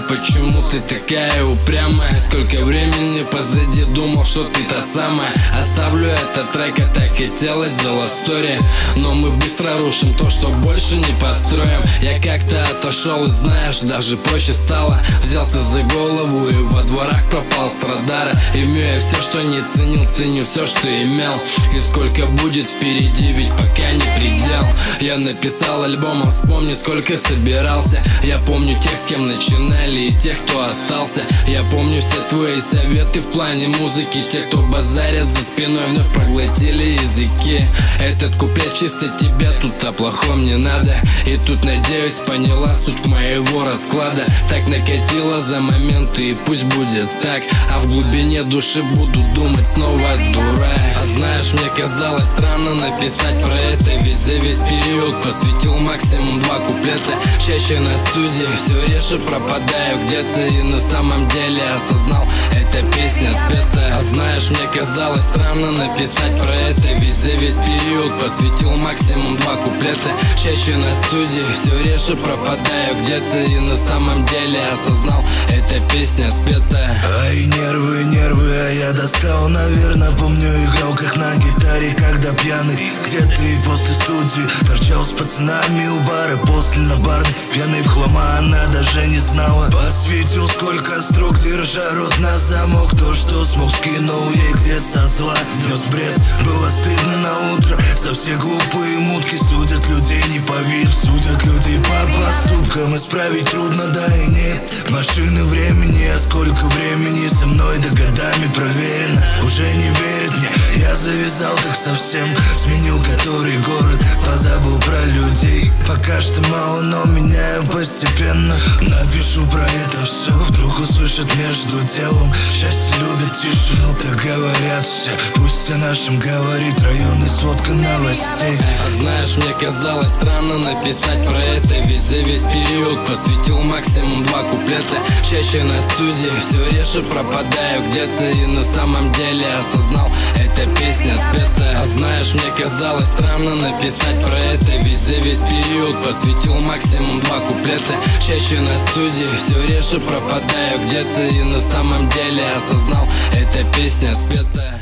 почему ты такая упрямая. Сколько времени позади, думал, что ты та самая. Оставлю этот трек, а так хотелось сделать story, но мы быстро рушим то, что больше не построим. Я как-то отошел и знаешь, даже проще стало. Взялся за голову и во дворах пропал с радара. Имею я все, что не ценил, ценю все, что имел. И сколько будет впереди, ведь пока не предел. Я написал альбом, а вспомни, сколько собирался. Я помню тех, с кем начинали, и тех, кто остался. Я помню все твои советы в плане музыки. Те, кто базарят за спиной, вновь проглотили языки. Этот куплет чисто тебе, тут о плохом не надо. И тут, надеюсь, поняла суть моего расклада. Так накатила за моменты, и пусть будет так. А в глубине души буду думать снова дурак. А знаешь, мне казалось странно написать про это, ведь за весь период посвятил максимум 2 куплета. Чаще на студии, все реже пропадаю где-то. И на самом деле осознал, эта песня спета. А знаешь, мне казалось странно написать про это, ведь за весь период посвятил максимум 2 куплета. Чаще на студии, все реже пропадаю где-то. И на самом деле осознал, эта песня спета. Ай, нервы, а я достал, наверное. Помню, играл как на гитаре, когда пьяный. Где-то и после студии торчал с пацанами у бара. После на барной, пьяный в хлама, она даже не знала. Посвятил сколько строк, держа рот на замок. То, что смог, скинул ей где со зла. Нес бред, было стыдно на утро. За все глупые мутки судят людей не по виду. Судят людей по поступкам, исправить трудно, да и нет. Машины времени, а сколько времени со мной, да годами проверено. Уже не верят мне, я завязал так совсем. Сменил который город, позабыл про людей. Пока что мало, но меняю постепенно. Напишу про это все, вдруг услышат между делом. Счастье любит тишину, так говорят все. Пусть о нашем говорит район и сводка новостей. А знаешь, мне казалось странно написать про это, ведь за весь период посвятил максимум 2 куплета. Чаще на студии, все реже пропадаю где-то. И на самом деле осознал, эта песня спета. А знаешь, мне казалось странно написать про это, ведь за весь период посвятил максимум 2 куплета. Чаще на студии, все реже пропадаю где-то. И на самом деле осознал, эта песня спета.